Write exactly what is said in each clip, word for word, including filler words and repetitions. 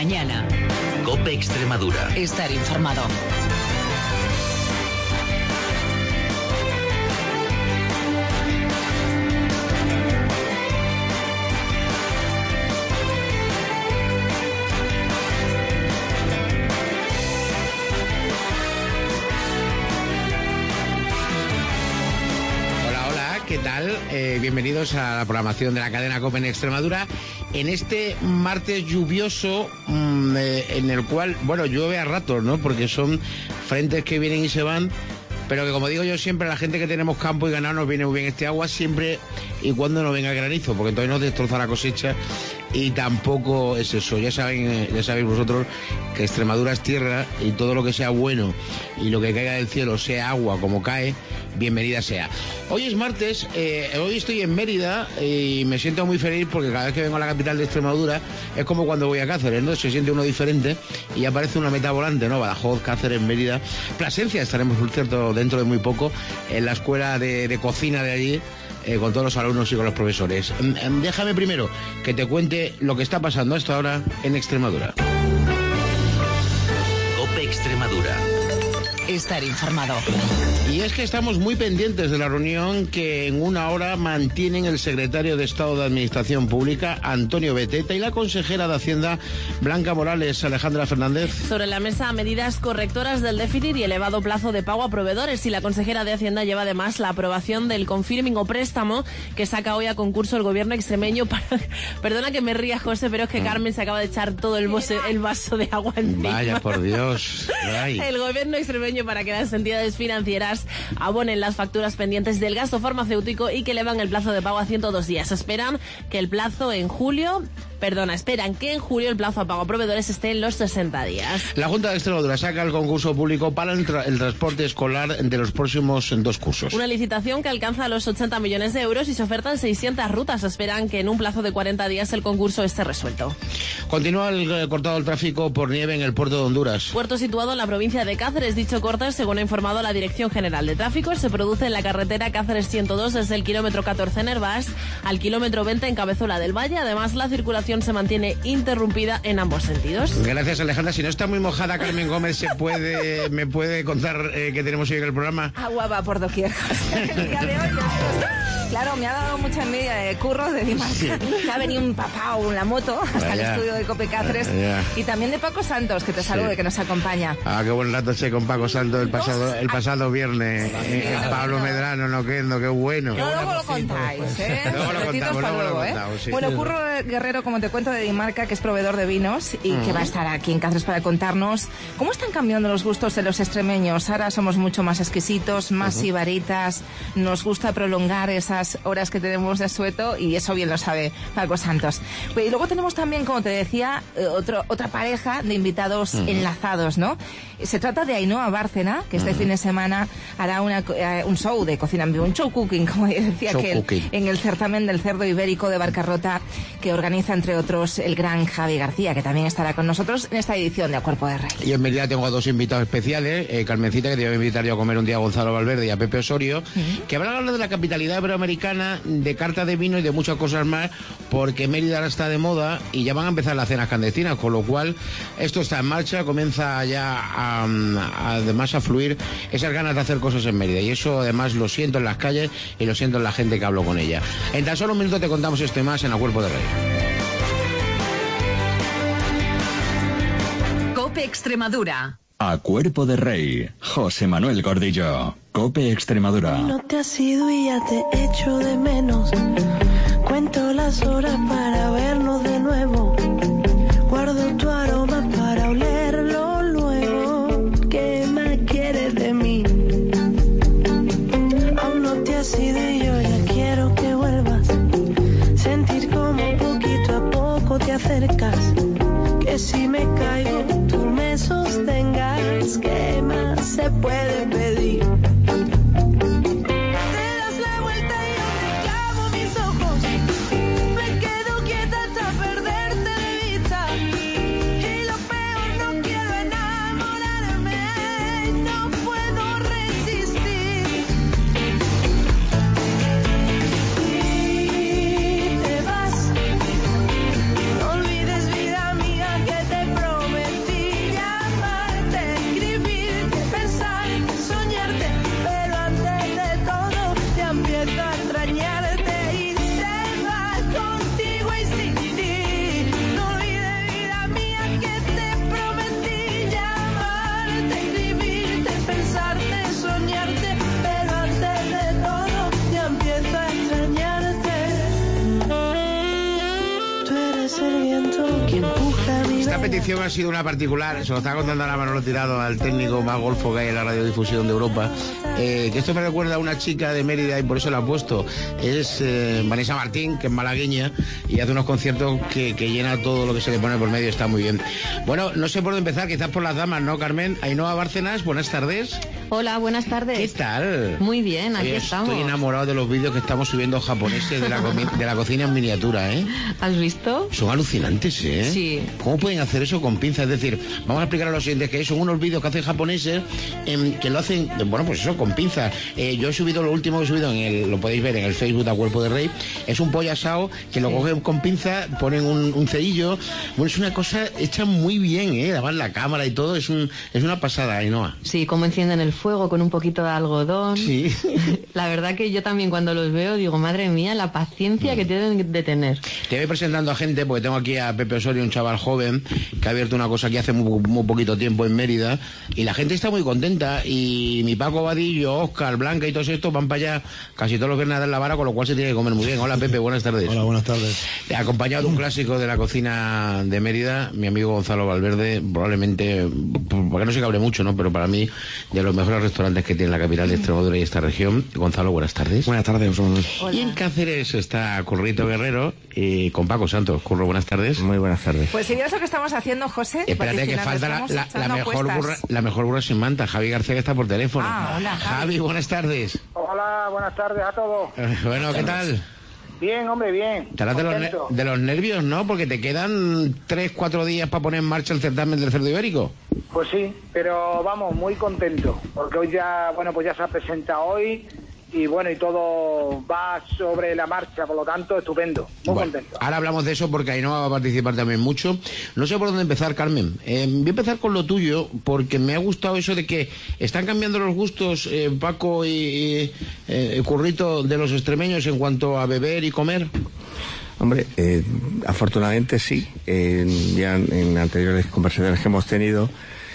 mañana. COPE Extremadura. Estar informado. ¿Qué tal? Eh, bienvenidos a la programación de la cadena COPE en Extremadura en este martes lluvioso mmm, eh, en el cual, bueno, llueve a ratos, ¿no? Porque son frentes que vienen y se van, pero que, como digo yo siempre, la gente que tenemos campo y ganado nos viene muy bien este agua siempre y cuando no venga el granizo, porque entonces nos destroza la cosecha y tampoco es eso. Ya saben, ya sabéis vosotros que Extremadura es tierra y todo lo que sea bueno y lo que caiga del cielo, sea agua como cae, bienvenida sea. Hoy es martes, eh, hoy estoy en Mérida y me siento muy feliz porque cada vez que vengo a la capital de Extremadura es como cuando voy a Cáceres, ¿no? Se siente uno diferente y aparece una meta volante, ¿no? Badajoz, Cáceres, Mérida, Plasencia. Estaremos, por cierto, dentro de muy poco en la escuela de, de cocina de allí, eh, con todos los alumnos y con los profesores. Déjame primero que te cuente lo que está pasando hasta ahora en Extremadura. COPE Extremadura. Estar informado. Y es que estamos muy pendientes de la reunión que en una hora mantienen el secretario de Estado de Administración Pública, Antonio Beteta, y la consejera de Hacienda, Blanca Morales. Alejandra Fernández. Sobre la mesa, medidas correctoras del déficit y elevado plazo de pago a proveedores. Y la consejera de Hacienda lleva además la aprobación del confirming o préstamo que saca hoy a concurso el gobierno extremeño para... Perdona que me ría, José, pero es que Carmen se acaba de echar todo el, bose, el vaso de agua encima. Vaya, por Dios. Ay. El gobierno extremeño para que las entidades financieras abonen las facturas pendientes del gasto farmacéutico y que elevan el plazo de pago a ciento dos días. Esperan que el plazo en julio... Perdona, esperan que en julio el plazo a pago a proveedores esté en los sesenta días. La Junta de Extremadura saca el concurso público para el, tra el transporte escolar de los próximos dos cursos. Una licitación que alcanza los ochenta millones de euros y se ofertan seiscientas rutas. Esperan que en un plazo de cuarenta días el concurso esté resuelto. Continúa el eh, cortado el tráfico por nieve en el puerto de Honduras. Puerto situado en la provincia de Cáceres. Dicho corte, según ha informado la Dirección General de Tráfico, se produce en la carretera Cáceres ciento dos desde el kilómetro catorce en Hervás al kilómetro veinte en Cabezuela del Valle. Además, la circulación se mantiene interrumpida en ambos sentidos. Gracias, Alejandra. Si no está muy mojada, Carmen Gómez se puede me puede contar eh, qué tenemos hoy en el programa. Agua va por doquier. El día de hoy, claro, me ha dado mucha envidia de Curro, de Dimarca. Sí. Me ha venido un papao en la moto hasta Vaya. el estudio de COPE Cáceres. Vaya. Y también de Paco Santos, que te salude, sí. que nos acompaña. Ah, qué buen rato sé con Paco Santos el pasado el pasado viernes. Eh, eh, Pablo Medrano, no quendo, qué bueno. No, luego lo contáis, ¿eh? Luego lo contamos, luego luego, lo ¿eh? contamos, sí. Bueno, Curro Guerrero, como te cuento, de Dimarca, que es proveedor de vinos y mm. que va a estar aquí en Cáceres para contarnos cómo están cambiando los gustos de los extremeños. Ahora somos mucho más exquisitos, más uh-huh. sibaritas, nos gusta prolongar esas horas que tenemos de asueto y eso bien lo sabe Paco Santos. Y luego tenemos también, como te decía, otro, otra pareja de invitados uh-huh. enlazados, ¿no? Se trata de Ainhoa Bárcena, que este uh-huh. fin de semana hará una, uh, un show de cocina en vivo, un show cooking, como decía que el, en el certamen del cerdo ibérico de Barcarrota, que organiza, entre otros, el gran Javi García, que también estará con nosotros en esta edición de A Cuerpo de Rey. Y en Mérida tengo a dos invitados especiales, eh, Carmencita, que te voy a invitar yo a comer un día a Gonzalo Valverde y a Pepe Osorio, uh-huh. que van a hablar de la capitalidad iberoamericana, de carta de vino y de muchas cosas más, porque Mérida ahora está de moda y ya van a empezar las cenas clandestinas, con lo cual esto está en marcha, comienza ya a, a, además a fluir esas ganas de hacer cosas en Mérida, y eso además lo siento en las calles y lo siento en la gente que hablo con ella. En tan solo un minuto te contamos esto y más en A Cuerpo de Rey. COPE Extremadura. A Cuerpo de Rey, José Manuel Gordillo. COPE Extremadura. No te has ido y ya te echo de menos. Cuento las horas para vernos de nuevo. Guardo tu aroma para olerlo luego. ¿Qué más quieres de mí? Aún no te has ido y yo ya quiero que vuelvas. Sentir como poquito a poco te acercas. Que si me caigo tú me sostengas. ¿Qué más se puede pedir? Perderte empiezo a extrañarte y se va contigo y sin ti. No olvides, vida mía, que te prometí llamarte, escribirte, pensarte, soñarte, pero antes de todo ya empiezo a extrañarte. Tú eres el viento que empuja mi Esta petición ha sido una particular, se lo estaba contando ahora Manolo Tirado, al técnico más golfo que hay en la radiodifusión de Europa, eh, que esto me recuerda a una chica de Mérida y por eso la he puesto. Es eh, Vanessa Martín, que es malagueña y hace unos conciertos que, que llena todo lo que se le pone por medio, está muy bien. Bueno, no sé por dónde empezar, quizás por las damas, ¿no, Carmen? Ainhoa Bárcenas, buenas tardes. Hola, buenas tardes. ¿Qué tal? Muy bien, aquí Oye, estamos. Estoy enamorado de los vídeos que estamos subiendo japoneses de la, de la cocina en miniatura, ¿eh? ¿Has visto? Son alucinantes, ¿eh? Sí. ¿Cómo pueden hacer eso con pinzas? Es decir, vamos a explicar a los siguientes que son unos vídeos que hacen japoneses eh, que lo hacen, bueno, pues eso, con pinzas. Eh, yo he subido, lo último que he subido, en el, lo podéis ver en el Facebook de Cuerpo de Rey, es un pollo asado que lo Sí. cogen con pinzas, ponen un, un cerillo. Bueno, es una cosa hecha muy bien, ¿eh? Además la cámara y todo, es un es una pasada, Ainhoa. Sí, cómo encienden el fuego con un poquito de algodón. Sí. La verdad que yo también cuando los veo digo, madre mía, la paciencia que tienen de tener. Te voy presentando a gente, porque tengo aquí a Pepe Osorio, un chaval joven, que ha abierto una cosa aquí hace muy, muy poquito tiempo en Mérida, y la gente está muy contenta, y mi Paco Vadillo, Óscar, Blanca y todos estos van para allá casi todos los viernes a dar la vara, con lo cual se tiene que comer muy bien. Hola Pepe, buenas tardes. Hola, buenas tardes. Acompañado de un clásico de la cocina de Mérida, mi amigo Gonzalo Valverde, probablemente, porque no se cabre mucho, ¿no? Pero para mí, de los mejores restaurantes que tiene la capital de Extremadura y esta región. Gonzalo, buenas tardes. Buenas tardes, José Manuel. Y en Cáceres está Currito Guerrero y con Paco Santos. Curro, buenas tardes. Muy buenas tardes. Pues si vieras lo que estamos haciendo, José. Espérate que falta la, la, la mejor burra, la mejor burra sin manta, Javi García, que está por teléfono. Ah, hola, Javi. Javi, buenas tardes. Hola, buenas tardes a todos. Eh, bueno, ¿qué tal? Bien, hombre, bien. Estarás de los, ne- Contento. de los nervios, ¿no? Porque te quedan tres, cuatro días para poner en marcha el certamen del cerdo ibérico. Pues sí, pero vamos, muy contento, porque hoy ya, bueno, pues ya se ha presentado hoy y bueno, y todo va sobre la marcha, por lo tanto, estupendo, muy Bueno, contento. ahora hablamos de eso porque Ainhoa va a participar también mucho. No sé por dónde empezar, Carmen. Eh, voy a empezar con lo tuyo porque me ha gustado eso de que están cambiando los gustos, eh, Paco y, y eh, Currito, de los extremeños en cuanto a beber y comer. Hombre, eh, afortunadamente sí. Eh, ya en, en anteriores conversaciones que hemos tenido,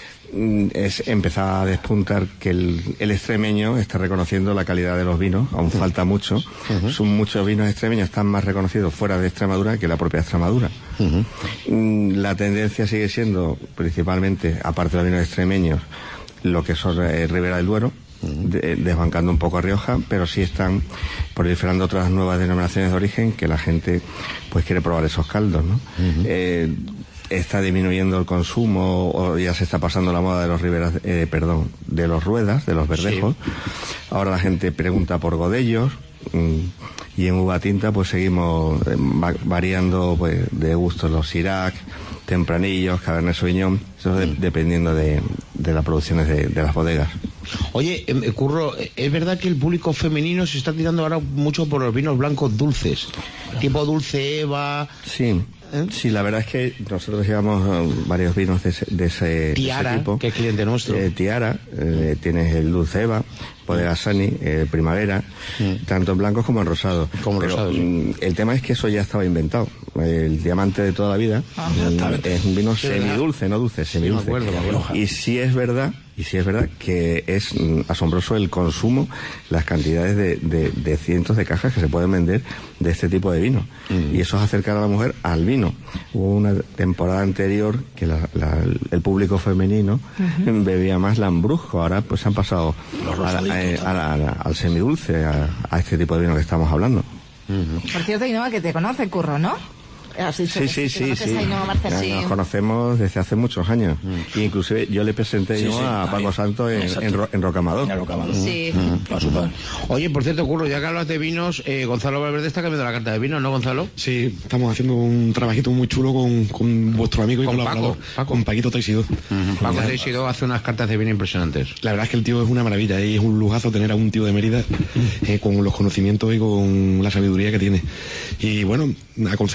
mm, es empezar a despuntar que el, el extremeño está reconociendo la calidad de los vinos. Aún falta mucho. Uh-huh. Son muchos vinos extremeños están más reconocidos fuera de Extremadura que la propia Extremadura. Uh-huh. Mm, La tendencia sigue siendo, principalmente, aparte de los vinos extremeños, lo que son eh, Ribera del Duero, de- desbancando un poco a Rioja, pero sí están proliferando otras nuevas denominaciones de origen que la gente pues quiere probar esos caldos, ¿no? Uh-huh. Eh, está disminuyendo el consumo, o ya se está pasando la moda de los riberas, eh, perdón, de los ruedas, de los verdejos. Sí. Ahora la gente pregunta por godellos, mm, y en uva tinta pues seguimos eh, va- variando pues de gustos los Syrah, tempranillos, Cabernet Sauvignon, eso de- dependiendo de, de las producciones de, de las bodegas. Oye, eh, Curro, ¿es verdad que el público femenino se está tirando ahora mucho por los vinos blancos dulces? Tipo Dulce Eva. Sí, ¿Eh? sí, la verdad es que nosotros llevamos eh, varios vinos de ese, de ese, de ese Tiara, tipo. que es cliente nuestro. Eh, Tiara, eh, tienes el Dulce Eva, Bodega Sani, eh, Primavera, Mm. tanto en blancos como en rosados. Como en Pero, rosados, sí. mm, el tema es que eso ya estaba inventado. El diamante de toda la vida mm, es un vino Sí, ¿verdad? semidulce, no dulce, semidulce. me acuerdo, me acuerdo. Y sí es verdad, y sí es verdad que es mm, asombroso el consumo, las cantidades de, de, de cientos de cajas que se pueden vender de este tipo de vino. Mm. Y eso es acercar a la mujer al vino. Hubo una temporada anterior que la- la- el público femenino bebía más lambrusco, ahora pues han pasado a la- eh, a la- a la- al semidulce, a, a este tipo de vino que estamos hablando. Por cierto, Ainhoa, que te conoce, Curro, ¿no? Has dicho Sí, que sí, que sí, conoces sí. a Ainhoa Bárcenas. Ya nos conocemos desde hace muchos años. Mm. Y inclusive yo le presenté Sí, yo sí, a también. Paco Santos en, Exacto. en, Ro- en Rocamadour. Ya lo acabamos. Sí. A su padre. Oye, por cierto, Curro, ya que hablas de vinos, eh, Gonzalo Valverde está cambiando la carta de vinos, ¿no, Gonzalo? Sí, estamos haciendo un trabajito muy chulo con, con vuestro amigo y Con colaborador, Paco, Paco. con Paquito Teixidó. Paco Teixidó hace unas cartas de vino impresionantes. La verdad es que el tío es una maravilla y es un lujazo tener a un tío de Mérida eh, con los conocimientos y con la sabiduría que tiene. Y bueno, aconsejándome un poco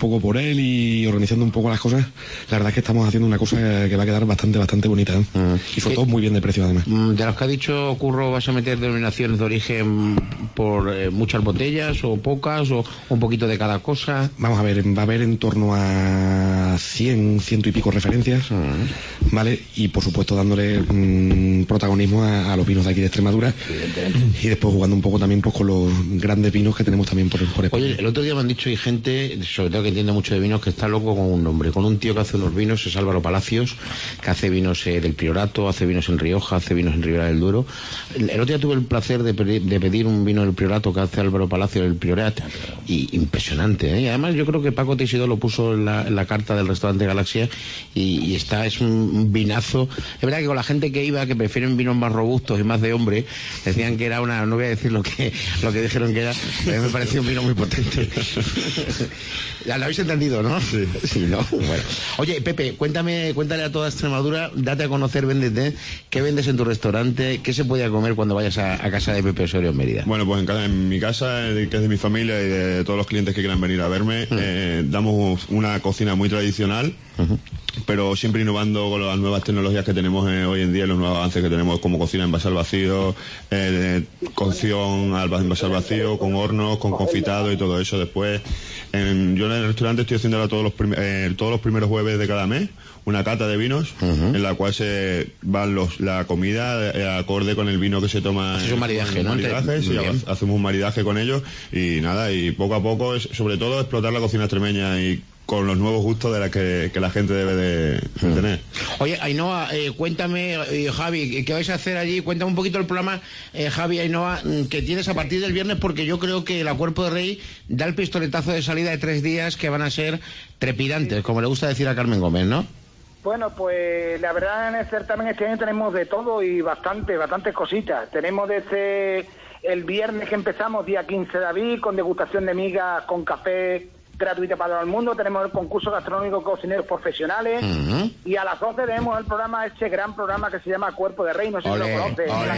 poco por él y organizando un poco las cosas, la verdad es que estamos haciendo una cosa que va a quedar bastante, bastante bonita, ¿eh? Mm. Y sobre todo muy bien de precio, además. De los que ha dicho Curro, ¿vas a meter denominaciones de origen por eh, muchas botellas o pocas o un poquito de cada cosa? Vamos a ver, va a haber en torno a cien, ciento y pico referencias, mm. ¿vale? Y por supuesto dándole mmm, protagonismo a, a los vinos de aquí de Extremadura y después jugando un poco también pues con los grandes vinos que tenemos también por, por España. Oye, el otro día me han dicho, hay gente, sobre todo que entiende mucho de vinos, que está loco con un nombre, con un tío que hace unos vinos, es Álvaro Palacios, que hace vinos eh, del Priorato, hace vinos en Rioja, hace vinos en Ribera del Duero. El, el otro día tuve el placer de, pedir, de pedir un vino del Priorato que hace Álvaro Palacios del Priorat, y impresionante, ¿eh? Y además yo creo que Paco Teixidó lo puso en la, en la carta del restaurante Galaxia, y, y está, es un, un vinazo. Es verdad que con la gente que iba, que prefieren vinos más robustos y más de hombre, decían que era una, no voy a decir lo que, lo que dijeron que era, a mí me pareció un vino muy potente. ¿Lo habéis entendido, no? Sí. Sí, ¿no? Bueno. Oye, Pepe, cuéntame, cuéntale a toda Extremadura, date a conocer, véndete, ¿qué vendes en tu restaurante? ¿Qué se puede comer cuando vayas a, a casa de Pepe Osorio en Mérida? Bueno, pues en, casa, en mi casa, que es de mi familia y de todos los clientes que quieran venir a verme, uh-huh. eh, damos una cocina muy tradicional, uh-huh. pero siempre innovando con las nuevas tecnologías que tenemos eh, hoy en día, los nuevos avances que tenemos como cocina en envase al vacío, eh, cocción al envase al vacío, con hornos, con confitado y todo eso. Después, en, yo en el restaurante estoy haciendo ahora todos los, prim eh, todos los primeros jueves de cada mes una cata de vinos, uh-huh. en la cual se van los, la comida eh, acorde con el vino que se toma. Es un maridaje, ¿no? Maridaje, sí, hacemos un maridaje con ellos y nada, y poco a poco, es, sobre todo, explotar la cocina extremeña y con los nuevos gustos de la que, que la gente debe de, de mm. tener. Oye, Ainhoa, eh, cuéntame, eh, Javi, ¿qué vais a hacer allí? Cuéntame un poquito el programa, eh, Javi, Ainhoa, que tienes a partir del viernes, porque yo creo que la Cuerpo de Rey da el pistoletazo de salida de tres días que van a ser trepidantes, como le gusta decir a Carmen Gómez, ¿no? Bueno, pues la verdad en el certamen este año tenemos de todo y bastante, bastantes cositas. Tenemos desde el viernes que empezamos, día quince de abril, con degustación de migas, con café gratuita para todo el mundo. Tenemos el concurso gastronómico Cocineros Profesionales, uh-huh. y a las doce tenemos el programa, este gran programa que se llama Cuerpo de Rey, no sé olé, si lo conoces. Olé,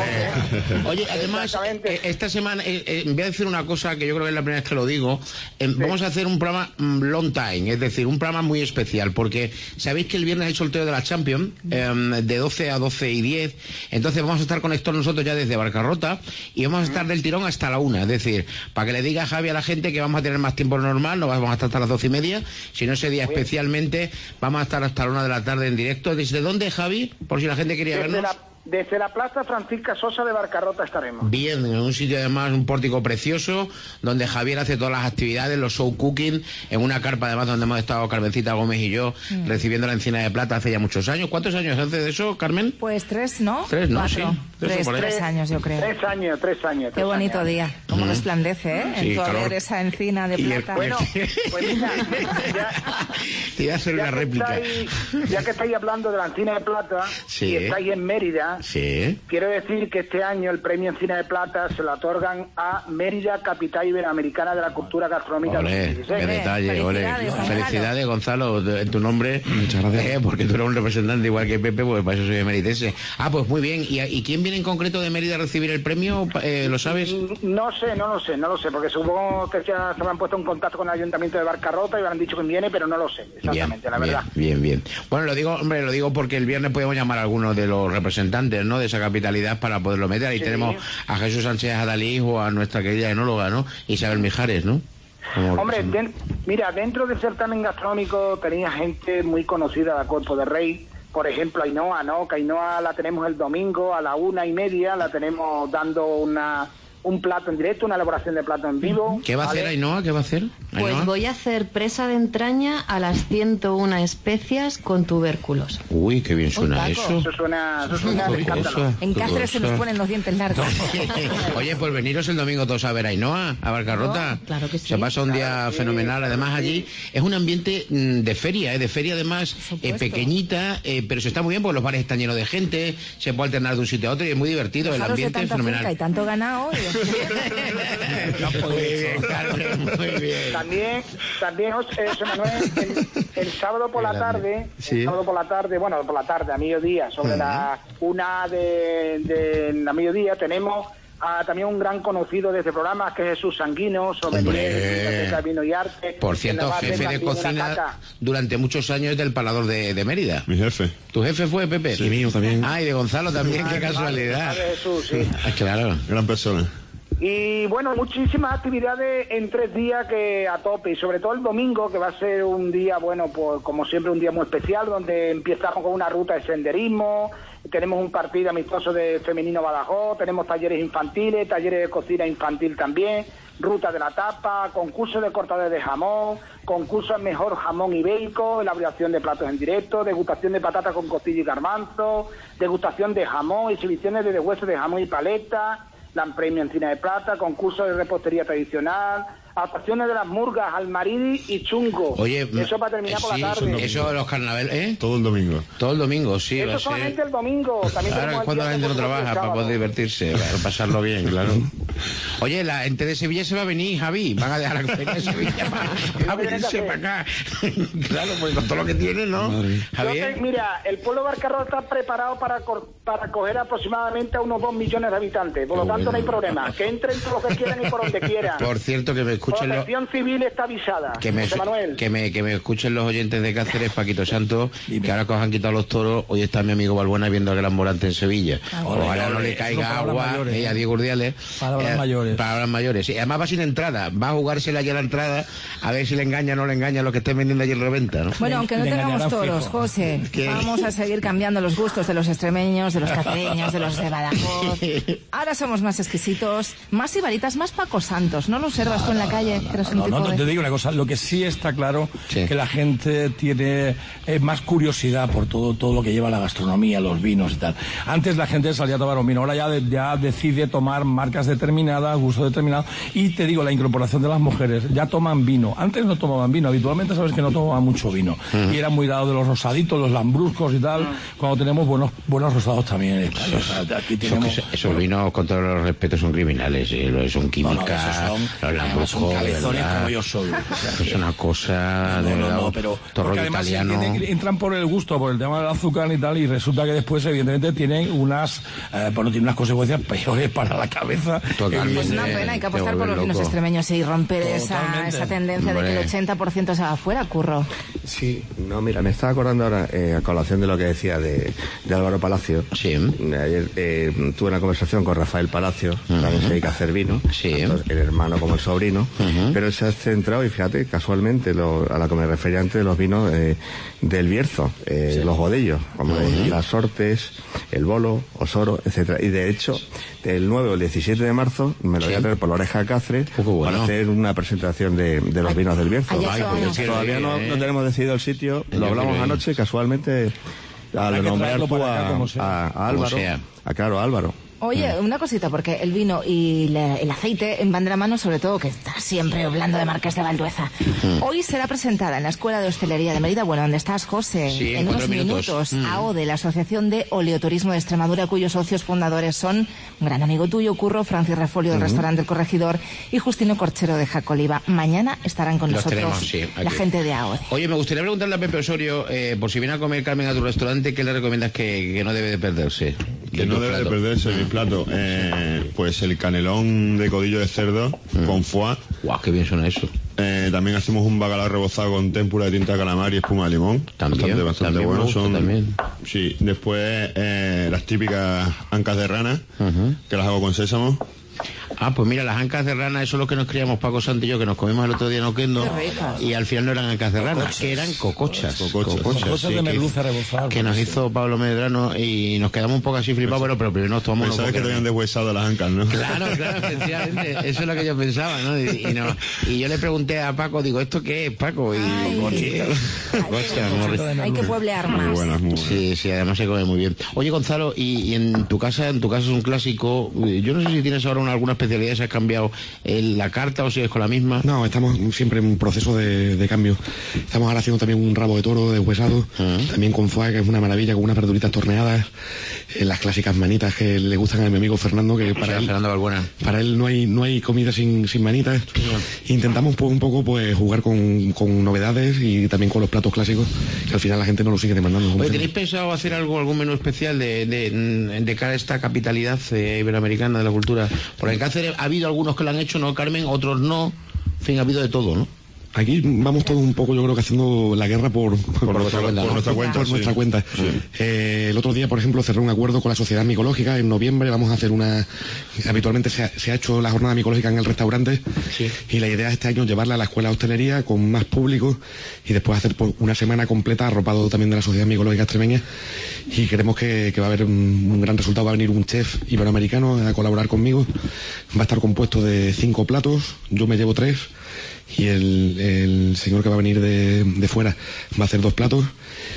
olé. Oye, además, eh, esta semana, eh, eh, voy a decir una cosa que yo creo que es la primera vez que lo digo, eh, sí. Vamos a hacer un programa mm, long time, es decir, un programa muy especial, porque sabéis que el viernes hay sorteo de la Champions, eh, de doce a doce y diez, entonces vamos a estar conectados nosotros ya desde Barcarrota, y vamos a estar del tirón hasta la una, es decir, para que le diga a Javi a la gente que vamos a tener más tiempo normal, no vamos a estar hasta las doce y media, sino ese día especialmente vamos a estar hasta la una de la tarde en directo. ¿Desde dónde, Javi? Por si la gente quería desde vernos. La, desde la Plaza Francisca Sosa de Barcarrota estaremos. Bien, en un sitio además, un pórtico precioso, donde Javier hace todas las actividades, los show cooking, en una carpa además donde hemos estado Carmencita Gómez y yo, mm. recibiendo la encina de plata hace ya muchos años. ¿Cuántos años hace de eso, Carmen? Pues tres, ¿no? Tres, ¿no? Cuatro. Sí. Tres, tres años, yo creo. Tres años, tres años. Qué tres bonito años. día. Cómo mm. resplandece, ¿eh? Sí, en tu calor. haber esa encina de plata. El, bueno, pues mira, ya, te iba a hacer una réplica. Estáis, ya que estáis hablando de la encina de plata, sí. y estáis en Mérida, sí. quiero decir que este año el premio Encina de Plata se lo otorgan a Mérida, capital iberoamericana de la cultura gastronómica. Olé, qué detalle, ole. Felicidades, Felicidades, Gonzalo, en tu nombre. Muchas gracias. Eh, porque tú eres un representante igual que Pepe, pues para eso soy meridense. Ah, pues muy bien. ¿Y, ¿Y quién viene en concreto de Mérida a recibir el premio? Eh, ¿Lo sabes? No sé, no lo sé, no lo sé, porque supongo que ya se habrán puesto en contacto con el Ayuntamiento de Barcarrota y habrán dicho quién viene, pero no lo sé, exactamente, bien, la verdad. Bien, bien, bien. Bueno, lo digo, hombre, lo digo porque el viernes podemos llamar a algunos de los representantes, ¿no?, de esa capitalidad para poderlo meter. Ahí sí. Tenemos a Jesús Sánchez Adalí o a nuestra querida enóloga, ¿no?, Isabel Mijares, ¿no? Como Hombre, den, mira, dentro del certamen gastronómico tenía gente muy conocida de Cuerpo de Rey, por ejemplo Ainhoa, ¿no? Que Ainhoa la tenemos el domingo a la una y media, la tenemos dando una un plato en directo, una elaboración de plato en vivo. ¿Qué va a ¿vale? hacer Ainhoa? ¿Qué va a hacer? Pues Ainhoa. voy a hacer presa de entraña a las ciento una especias con tubérculos. Uy, qué bien suena eso. Eso suena, eso suena de escándalo. En Cáceres se nos ponen los dientes largos. Oye, pues veniros el domingo todos a ver a Ainhoa, a Barcarrota. Oh, claro que sí. Se pasa un día claro, fenomenal. sí, Además, sí. allí es un ambiente mm, de feria, ¿eh? De feria además eh, pequeñita, eh, pero se está muy bien porque los bares están llenos de gente, se puede alternar de un sitio a otro y es muy divertido. Dejaros el ambiente de es tanta fenomenal. finca y tanto ganado. Muy bien, Carmen, muy bien. También, también José Manuel, el, el sábado por la tarde, sí. el sábado por la tarde, bueno, por la tarde, a mediodía, sobre uh-huh. la una de, de la mediodía, tenemos a también un gran conocido de este programa, que es Jesús Sanguino, sommelier de vino y arte. Por cierto, jefe de cocina durante muchos años del Palador de, de Mérida. Mi jefe. ¿Tu jefe fue, Pepe? Sí, mío también. Ah, y de Gonzalo también, qué casualidad. De Jesús, sí. Ah, claro. Gran persona. Y bueno, muchísimas actividades en tres días que a tope, y sobre todo el domingo, que va a ser un día, bueno, pues como siempre un día muy especial, donde empezamos con una ruta de senderismo, tenemos un partido amistoso de femenino Badajoz, tenemos talleres infantiles, talleres de cocina infantil también, ruta de la tapa, concurso de cortadores de jamón, concurso en mejor jamón ibérico, elaboración de platos en directo, degustación de patatas con costilla y garbanzo, degustación de jamón, exhibiciones de huesos de jamón y paleta, Gran Premio Encina de Plata, concurso de repostería tradicional, actuaciones de las murgas, Almaridi y Chungo. Oye, eso para terminar por sí, la tarde. Eso de los carnavales, ¿eh? Todo el domingo. Todo el domingo, sí. Eso solamente el domingo. También ahora cuando la gente no trabaja para poder divertirse, para pasarlo bien, claro. Oye, la gente de Sevilla se va a venir, Javi. Van a dejar la feria de Sevilla para, para venirse para acá. Claro, pues con todo lo que tienen, ¿no? Javier. Mira, el pueblo de Barcarrola está preparado para, para coger aproximadamente a unos dos millones de habitantes. Por lo tanto, no hay problema. Que entren todos los que quieran y por donde quieran. Por cierto, que me escuchen los... Protección Civil está avisada. Que me, José Manuel. Que me, que me escuchen los oyentes de Cáceres, Paquito Santos, que ahora que os han quitado los toros, hoy está mi amigo Balbuena viendo a Gran Morante en Sevilla. Ah, ojalá no le caiga agua mayores, eh, a Diego Urdiales. Palabras eh, mayores. Palabras mayores. Y además va sin entrada. Va a jugársela ya la entrada, a ver si le engaña o no le engaña lo que estén vendiendo allí en reventa, ¿no? Bueno, aunque no le tengamos toros, fijo. José, ¿qué? Vamos a seguir cambiando los gustos de los extremeños, de los cacereños, de los de Badajoz. Ahora somos más exquisitos, más ibaritas, más Paco Santos. ¿No lo observas tú en la calle? Que eres un no, tipo no, de... te digo una cosa, lo que sí está claro, sí. que la gente tiene eh, más curiosidad por todo todo lo que lleva la gastronomía, los vinos y tal. Antes la gente salía a tomar un vino, ahora ya, de, ya decide tomar marcas determinadas, gustos determinados, y te digo, la incorporación de las mujeres, ya toman vino. Antes no tomaban vino, habitualmente sabes que no tomaban mucho vino, mm. y eran muy dados de los rosaditos, los lambruscos y tal, mm. cuando tenemos buenos buenos rosados también. Y tal. O sea, aquí tenemos... Esos, esos bueno, vinos, con todos los respetos, son criminales, ¿eh? Son químicas, no, no, son, los lambruscos, son cabezones como yo soy. O sea, es una cosa no, de no, verdad, no, pero torro además italiano. Tienen, entran por el gusto, por el tema del azúcar y tal, y resulta que después evidentemente tienen unas eh, bueno, tienen unas consecuencias peores para la cabeza. Totalmente. Es una pena, hay que apostar por los vinos extremeños y romper esa, esa tendencia Hombre. de que el ochenta por ciento se va afuera, Curro. Sí, no, mira, me estaba acordando ahora, eh, a colación de lo que decía de, de Álvaro Palacio. Sí. Ayer eh, tuve una conversación con Rafael Palacio, uh-huh. también se dedica a hacer vino, sí. tanto el hermano como el sobrino, uh-huh. pero él se ha centrado, y fíjate, casualmente, lo, a la que me refería antes de los vinos eh, del Bierzo, eh, sí. los bodellos, como uh-huh. las Sortes, el Bolo, Osoro, etcétera. Y de hecho, el nueve o el diecisiete de marzo me lo sí. voy a traer por la Oreja de Cáceres uh, bueno. para hacer una presentación de, de los vinos del Bierzo. Ay, pues todavía no, no tenemos decidido el sitio, lo hablamos anoche, casualmente, al nombrar tú a, a, a Álvaro, a claro, a Álvaro. Oye, una cosita, porque el vino y la, el aceite van de la mano, sobre todo, que está siempre hablando de Marqués de Valdueza. Mm. Hoy será presentada en la Escuela de Hostelería de Mérida, bueno, donde estás, José, sí, en, en unos minutos, minutos mm. A O D E, la Asociación de Oleoturismo de Extremadura, cuyos socios fundadores son un gran amigo tuyo, Curro, Francis Refolio del mm. Restaurante El Corregidor y Justino Corchero de Jacoliva. Mañana estarán con Los nosotros tenemos, sí, la gente de A O D E. Oye, me gustaría preguntarle a Pepe Osorio, eh, por si viene a comer Carmen a tu restaurante, ¿qué le recomiendas que, que no debe de perderse? Que no debe plato? de perderse mi plato. Eh, pues el canelón de codillo de cerdo mm. con foie. Guau, qué bien suena eso. Eh, también hacemos un bacalao rebozado con témpura de tinta de calamar y espuma de limón. También, bastante, bastante también bueno. Gusta, Son, también. Sí, después eh, las típicas ancas de rana, uh-huh. que las hago con sésamo. Ah, pues mira, las ancas de rana, eso es lo que nos criamos Paco Santos y yo, que nos comimos el otro día en Oquendo, y al final no eran ancas de rana, cocochas. que eran cocochas. Cocochas, cocochas, cocochas sí, de merluza rebozada. Que nos hizo Pablo Medrano y nos quedamos un poco así flipados, pero, pero primero nos tomamos unos Pensabas que te habían deshuesado las ancas, ¿no? Claro, claro, efectivamente, eso es lo que yo pensaba, ¿no? Y, y, no, y yo le pregunté a Paco, digo, ¿esto qué es, Paco? Y cocochas. Hay que pueblear más. Muy buenas, muy buenas. Sí, sí, además se come muy bien. Oye, Gonzalo, y, y en tu casa, en tu casa es un clásico, yo no sé si tienes ahora cambiaron alguna especialidad, si has cambiado eh, la carta o sigues con la misma. No, estamos siempre en un proceso de, de cambio. Estamos ahora haciendo también un rabo de toro deshuesado, uh-huh. también con foie, que es una maravilla, con unas verduritas torneadas, eh, las clásicas manitas que le gustan a mi amigo Fernando, que para o sea, él, Fernando Balbuena. para él no hay no hay comida sin, sin manitas. Uh-huh. Intentamos pues, un poco pues jugar con, con novedades y también con los platos clásicos, que al final la gente no lo sigue demandando. Oye, ¿tenéis pensado hacer algo, algún menú especial de, de, de cara a esta capitalidad eh, iberoamericana de la cultura? Porque en Cáceres ha habido algunos que lo han hecho, ¿no, Carmen? Otros no. En fin, ha habido de todo, ¿no? Aquí vamos todos un poco, yo creo que haciendo la guerra por, por, por, nuestra, cuenta, por, ¿no? nuestra cuenta. Por sí. nuestra cuenta. Sí. Eh, el otro día, por ejemplo, cerré un acuerdo con la Sociedad Micológica. En noviembre vamos a hacer una... Habitualmente se ha, se ha hecho la jornada micológica en el restaurante. Sí. Y la idea es este año llevarla a la escuela de hostelería con más público y después hacer por una semana completa arropado también de la Sociedad Micológica Extremeña. Y creemos que, que va a haber un, un gran resultado. Va a venir un chef iberoamericano a colaborar conmigo. Va a estar compuesto de cinco platos. Yo me llevo tres. Y el, el señor que va a venir de, de fuera va a hacer dos platos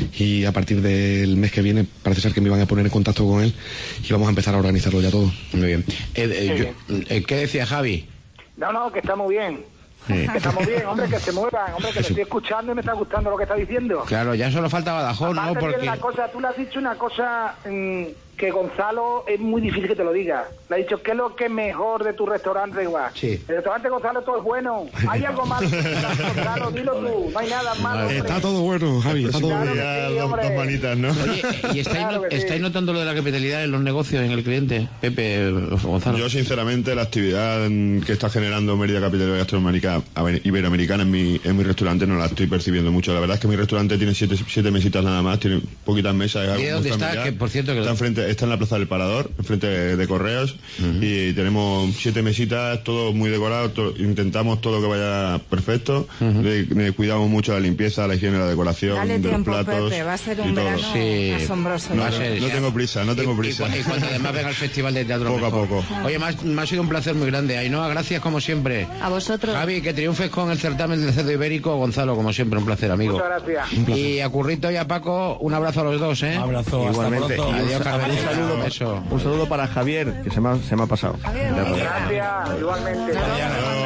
y a partir del mes que viene parece ser que me van a poner en contacto con él y vamos a empezar a organizarlo ya todo. Muy bien. Eh, eh, yo, eh, ¿Qué decía Javi? No, no, que está muy bien. Sí. Que está muy bien, hombre, que se muevan, hombre, que le estoy escuchando y me está gustando lo que está diciendo. Claro, ya solo falta Badajoz, ¿no? Porque... Una cosa, tú le has dicho una cosa mmm, que Gonzalo es muy difícil que te lo diga. Le has dicho, ¿qué es lo que es mejor de tu restaurante, igual? Sí. El restaurante Gonzalo todo es bueno. ¿Hay algo malo? Gonzalo, dilo tú, no hay nada malo. Hombre. Está todo bueno, Javi, está todo claro bueno. Sí, dos, dos manitas, ¿no? Oye, ¿y estáis, claro no, estáis sí. notando lo de la capitalidad en los negocios, en el cliente? Pepe, Gonzalo. Yo, sinceramente, la actividad que está generando Mérida Capital Gastronómica Iberoamericana en mi, en mi restaurante no la estoy percibiendo mucho. La verdad es que mi restaurante tiene siete, siete mesitas nada más, tiene poquitas mesas. ¿Y dónde está? Que, por cierto, que está, enfrente, está en la Plaza del Parador, enfrente de, de Correos, uh-huh. y tenemos siete mesitas, todo muy decorado, todo, intentamos todo que vaya perfecto, uh-huh. le, le cuidamos mucho la limpieza, la higiene, la decoración, Dale de tiempo, los platos. Pepe, va a ser un verano sí. asombroso. No, va a ser, no, no tengo prisa, no tengo y, prisa. Y, y cuando además venga el Festival de Teatro poco mejor. a poco. Oye, me ha, me ha sido un placer muy grande. Ainhoa, gracias como siempre. A vosotros. Javi, que triunfes con el certamen del cerdo ibérico. Gonzalo, como siempre, un placer, amigo. Muchas gracias. Y a Currito y a Paco, un abrazo a los dos, ¿eh? Un abrazo, igualmente. hasta pronto. Adiós, Carmen. Un saludo, Eso. un saludo para Javier, que se me ha, se me ha pasado. Gracias, igualmente. Adiós.